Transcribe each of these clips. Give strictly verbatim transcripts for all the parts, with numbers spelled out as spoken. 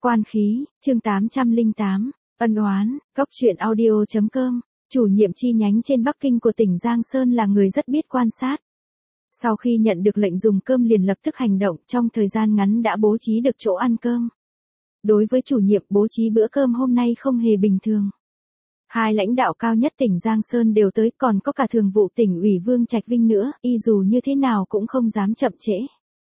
Quan khí, chương tám trăm lẻ tám, ân oán, Cốc truyện audio chấm com, chủ nhiệm chi nhánh trên Bắc Kinh của tỉnh Giang Sơn là người rất biết quan sát. Sau khi nhận được lệnh dùng cơm liền lập tức hành động, trong thời gian ngắn đã bố trí được chỗ ăn cơm. Đối với chủ nhiệm, bố trí bữa cơm hôm nay không hề bình thường. Hai lãnh đạo cao nhất tỉnh Giang Sơn đều tới, còn có cả thường vụ tỉnh ủy Vương Trạch Vinh nữa, y dù như thế nào cũng không dám chậm trễ.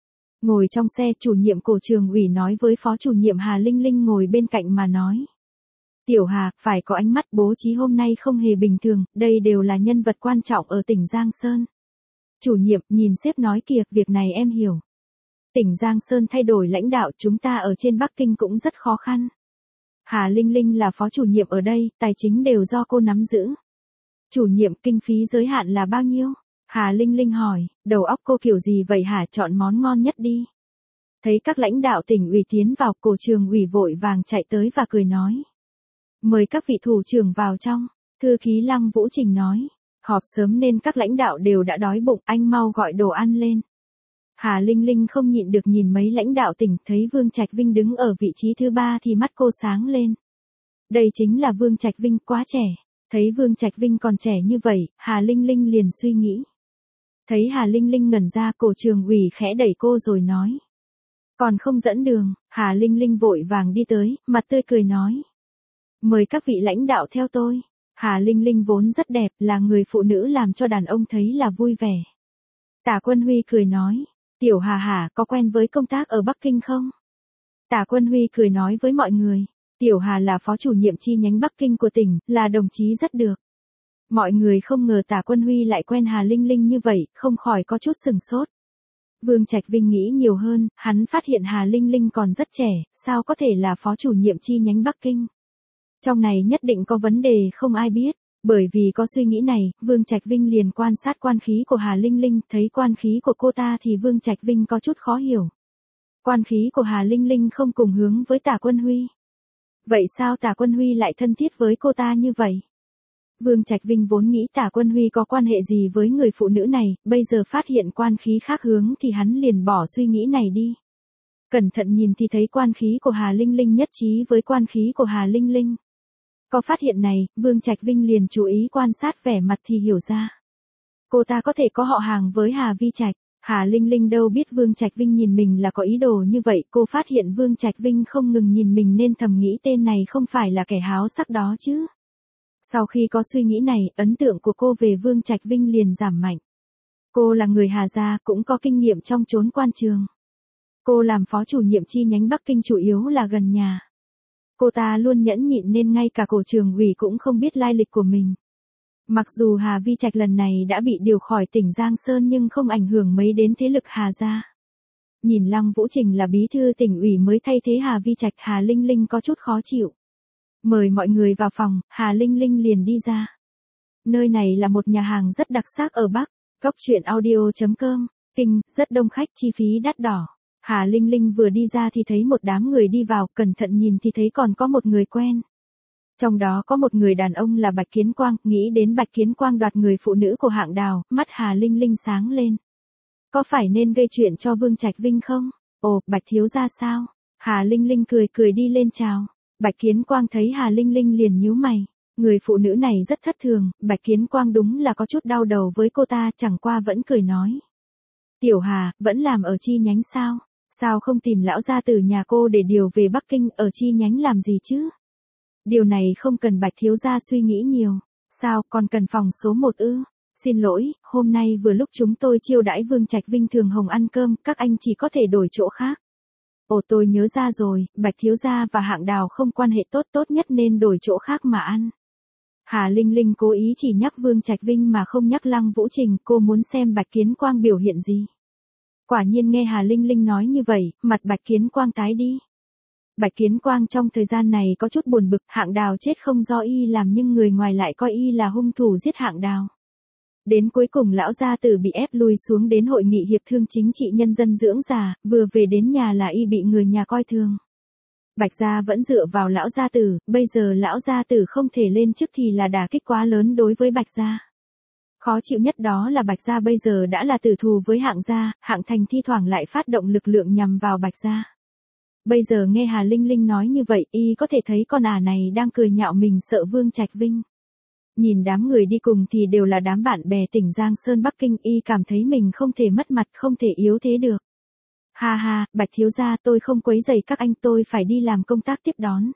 Ngồi trong xe, chủ nhiệm cổ trường ủy nói với phó chủ nhiệm Hà Linh Linh ngồi bên cạnh mà nói. Tiểu Hà, phải có ánh mắt, bố trí hôm nay không hề bình thường, đây đều là nhân vật quan trọng ở tỉnh Giang Sơn. Chủ nhiệm, nhìn sếp nói kìa, việc này em hiểu. Tỉnh Giang Sơn thay đổi lãnh đạo, chúng ta ở trên Bắc Kinh cũng rất khó khăn. Hà Linh Linh là phó chủ nhiệm ở đây, tài chính đều do cô nắm giữ. Chủ nhiệm, kinh phí giới hạn là bao nhiêu? Hà Linh Linh hỏi, đầu óc cô kiểu gì vậy hả, chọn món ngon nhất đi. Thấy các lãnh đạo tỉnh ủy tiến vào, cổ trường ủy vội vàng chạy tới và cười nói. Mời các vị thủ trưởng vào trong, thư ký Lăng Vũ Trình nói. Họp sớm nên các lãnh đạo đều đã đói bụng, anh mau gọi đồ ăn lên. Hà Linh Linh không nhịn được nhìn mấy lãnh đạo tỉnh, thấy Vương Trạch Vinh đứng ở vị trí thứ ba thì mắt cô sáng lên. Đây chính là Vương Trạch Vinh, quá trẻ. Thấy Vương Trạch Vinh còn trẻ như vậy, Hà Linh Linh liền suy nghĩ. Thấy Hà Linh Linh ngẩn ra, cổ trường ủy khẽ đẩy cô rồi nói. Còn không dẫn đường, Hà Linh Linh vội vàng đi tới, mặt tươi cười nói. Mời các vị lãnh đạo theo tôi. Hà Linh Linh vốn rất đẹp, là người phụ nữ làm cho đàn ông thấy là vui vẻ. Tả Quân Huy cười nói. Tiểu Hà Hà, có quen với công tác ở Bắc Kinh không? Tả Quân Huy cười nói với mọi người. Tiểu Hà là phó chủ nhiệm chi nhánh Bắc Kinh của tỉnh, là đồng chí rất được. Mọi người không ngờ Tả Quân Huy lại quen Hà Linh Linh như vậy, không khỏi có chút sừng sốt. Vương Trạch Vinh nghĩ nhiều hơn, hắn phát hiện Hà Linh Linh còn rất trẻ, sao có thể là phó chủ nhiệm chi nhánh Bắc Kinh. Trong này nhất định có vấn đề không ai biết. Bởi vì có suy nghĩ này, Vương Trạch Vinh liền quan sát quan khí của Hà Linh Linh, thấy quan khí của cô ta thì Vương Trạch Vinh có chút khó hiểu. Quan khí của Hà Linh Linh không cùng hướng với Tả Quân Huy. Vậy sao Tả Quân Huy lại thân thiết với cô ta như vậy? Vương Trạch Vinh vốn nghĩ Tả Quân Huy có quan hệ gì với người phụ nữ này, bây giờ phát hiện quan khí khác hướng thì hắn liền bỏ suy nghĩ này đi. Cẩn thận nhìn thì thấy quan khí của Hà Linh Linh nhất trí với quan khí của Hà Linh Linh. Có phát hiện này, Vương Trạch Vinh liền chú ý quan sát vẻ mặt thì hiểu ra. Cô ta có thể có họ hàng với Hà Vi Trạch. Hà Linh Linh đâu biết Vương Trạch Vinh nhìn mình là có ý đồ như vậy, cô phát hiện Vương Trạch Vinh không ngừng nhìn mình nên thầm nghĩ tên này không phải là kẻ háo sắc đó chứ. Sau khi có suy nghĩ này, ấn tượng của cô về Vương Trạch Vinh liền giảm mạnh. Cô là người Hà gia, cũng có kinh nghiệm trong chốn quan trường. Cô làm phó chủ nhiệm chi nhánh Bắc Kinh chủ yếu là gần nhà. Cô ta luôn nhẫn nhịn nên ngay cả cổ trường ủy cũng không biết lai lịch của mình. Mặc dù Hà Vi Trạch lần này đã bị điều khỏi tỉnh Giang Sơn nhưng không ảnh hưởng mấy đến thế lực Hà gia. Nhìn Lăng Vũ Trình là bí thư tỉnh ủy mới thay thế Hà Vi Trạch, Hà Linh Linh có chút khó chịu. Mời mọi người vào phòng, Hà Linh Linh liền đi ra. Nơi này là một nhà hàng rất đặc sắc ở Bắc, Cốc truyện audio chấm com, Kinh, rất đông khách, chi phí đắt đỏ. Hà Linh Linh vừa đi ra thì thấy một đám người đi vào, cẩn thận nhìn thì thấy còn có một người quen. Trong đó có một người đàn ông là Bạch Kiến Quang, nghĩ đến Bạch Kiến Quang đoạt người phụ nữ của Hạng Đào, mắt Hà Linh Linh sáng lên. Có phải nên gây chuyện cho Vương Trạch Vinh không? Ồ, Bạch thiếu gia sao? Hà Linh Linh cười cười đi lên chào. Bạch Kiến Quang thấy Hà Linh Linh liền nhíu mày. Người phụ nữ này rất thất thường, Bạch Kiến Quang đúng là có chút đau đầu với cô ta, chẳng qua vẫn cười nói. Tiểu Hà, vẫn làm ở chi nhánh sao? Sao không tìm lão gia tử nhà cô để điều về Bắc Kinh, ở chi nhánh làm gì chứ? Điều này không cần Bạch thiếu gia suy nghĩ nhiều. Sao, còn cần phòng số một ư? Xin lỗi, hôm nay vừa lúc chúng tôi chiêu đãi Vương Trạch Vinh Thường Hồng ăn cơm, các anh chỉ có thể đổi chỗ khác. Ồ, tôi nhớ ra rồi, Bạch thiếu gia và Hạng Đào không quan hệ tốt, tốt nhất nên đổi chỗ khác mà ăn. Hà Linh Linh cố ý chỉ nhắc Vương Trạch Vinh mà không nhắc Lăng Vũ Trình, cô muốn xem Bạch Kiến Quang biểu hiện gì. Quả nhiên nghe Hà Linh Linh nói như vậy, mặt Bạch Kiến Quang tái đi. Bạch Kiến Quang trong thời gian này có chút buồn bực, Hạng Đào chết không do y làm nhưng người ngoài lại coi y là hung thủ giết Hạng Đào. Đến cuối cùng lão gia tử bị ép lui xuống đến hội nghị hiệp thương chính trị nhân dân dưỡng già, vừa về đến nhà là y bị người nhà coi thường. Bạch gia vẫn dựa vào lão gia tử, bây giờ lão gia tử không thể lên chức thì là đả kích quá lớn đối với Bạch gia. Khó chịu nhất đó là Bạch gia bây giờ đã là tử thù với Hạng gia, Hạng Thành thi thoảng lại phát động lực lượng nhằm vào Bạch gia. Bây giờ nghe Hà Linh Linh nói như vậy, y có thể thấy con ả này đang cười nhạo mình sợ Vương Trạch Vinh. Nhìn đám người đi cùng thì đều là đám bạn bè tỉnh Giang Sơn Bắc Kinh, y cảm thấy mình không thể mất mặt, không thể yếu thế được. Ha ha, Bạch thiếu gia, tôi không quấy rầy các anh, tôi phải đi làm công tác tiếp đón.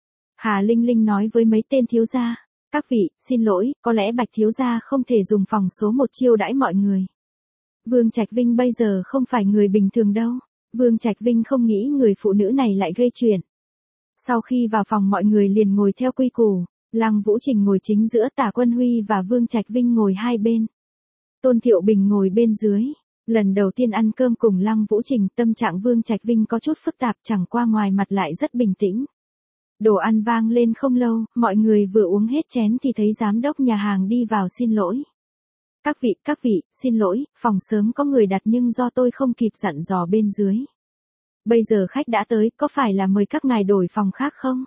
Hà Linh Linh nói với mấy tên thiếu gia. Các vị, xin lỗi, có lẽ Bạch thiếu gia không thể dùng phòng số một chiêu đãi mọi người. Vương Trạch Vinh bây giờ không phải người bình thường đâu. Vương Trạch Vinh không nghĩ người phụ nữ này lại gây chuyện. Sau khi vào phòng mọi người liền ngồi theo quy củ. Lăng Vũ Trình ngồi chính giữa, Tả Quân Huy và Vương Trạch Vinh ngồi hai bên. Tôn Thiệu Bình ngồi bên dưới. Lần đầu tiên ăn cơm cùng Lăng Vũ Trình, tâm trạng Vương Trạch Vinh có chút phức tạp, chẳng qua ngoài mặt lại rất bình tĩnh. Đồ ăn vang lên không lâu, mọi người vừa uống hết chén thì thấy giám đốc nhà hàng đi vào xin lỗi. Các vị, các vị, xin lỗi, phòng sớm có người đặt nhưng do tôi không kịp dặn dò bên dưới. Bây giờ khách đã tới, có phải là mời các ngài đổi phòng khác không?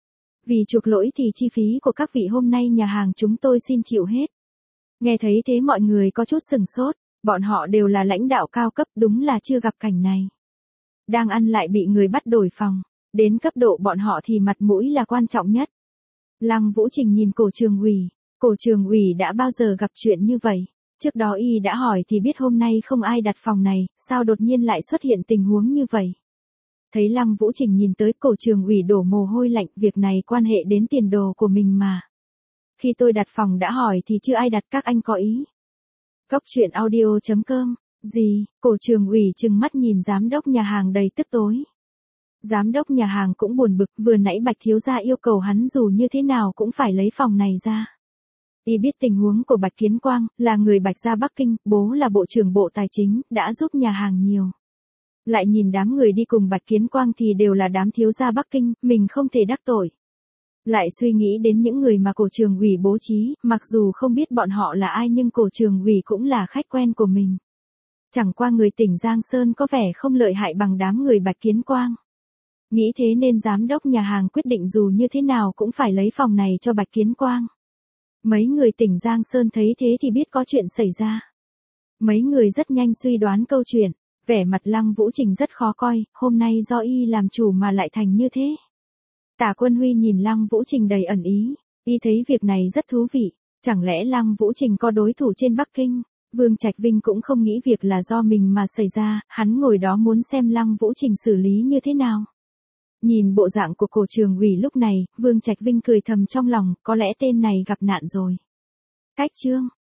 Vì chuộc lỗi thì chi phí của các vị hôm nay nhà hàng chúng tôi xin chịu hết. Nghe thấy thế mọi người có chút sừng sốt, bọn họ đều là lãnh đạo cao cấp, đúng là chưa gặp cảnh này. Đang ăn lại bị người bắt đổi phòng, đến cấp độ bọn họ thì mặt mũi là quan trọng nhất. Lăng Vũ Trình nhìn Cổ Trường Ủy, Cổ Trường Ủy đã bao giờ gặp chuyện như vậy? Trước đó y đã hỏi thì biết hôm nay không ai đặt phòng này, sao đột nhiên lại xuất hiện tình huống như vậy? Thấy Lăng Vũ Trình nhìn tới, Cổ Trường Ủy đổ mồ hôi lạnh, việc này quan hệ đến tiền đồ của mình mà. Khi tôi đặt phòng đã hỏi thì chưa ai đặt, các anh có ý. Cốc truyện audio chấm com, gì? Cổ Trường Ủy trừng mắt nhìn giám đốc nhà hàng đầy tức tối. Giám đốc nhà hàng cũng buồn bực, vừa nãy Bạch thiếu gia yêu cầu hắn dù như thế nào cũng phải lấy phòng này ra. Y biết tình huống của Bạch Kiến Quang, là người Bạch gia Bắc Kinh, bố là bộ trưởng bộ tài chính, đã giúp nhà hàng nhiều. Lại nhìn đám người đi cùng Bạch Kiến Quang thì đều là đám thiếu gia Bắc Kinh, mình không thể đắc tội. Lại suy nghĩ đến những người mà Cổ Trường Ủy bố trí, mặc dù không biết bọn họ là ai nhưng Cổ Trường Ủy cũng là khách quen của mình. Chẳng qua người tỉnh Giang Sơn có vẻ không lợi hại bằng đám người Bạch Kiến Quang. Nghĩ thế nên giám đốc nhà hàng quyết định dù như thế nào cũng phải lấy phòng này cho Bạch Kiến Quang. Mấy người tỉnh Giang Sơn thấy thế thì biết có chuyện xảy ra. Mấy người rất nhanh suy đoán câu chuyện, vẻ mặt Lăng Vũ Trình rất khó coi, hôm nay do y làm chủ mà lại thành như thế. Tả Quân Huy nhìn Lăng Vũ Trình đầy ẩn ý, y thấy việc này rất thú vị, chẳng lẽ Lăng Vũ Trình có đối thủ trên Bắc Kinh? Vương Trạch Vinh cũng không nghĩ việc là do mình mà xảy ra, hắn ngồi đó muốn xem Lăng Vũ Trình xử lý như thế nào. Nhìn bộ dạng của Cổ Trường Ủy lúc này, Vương Trạch Vinh cười thầm trong lòng, có lẽ tên này gặp nạn rồi. Cách chương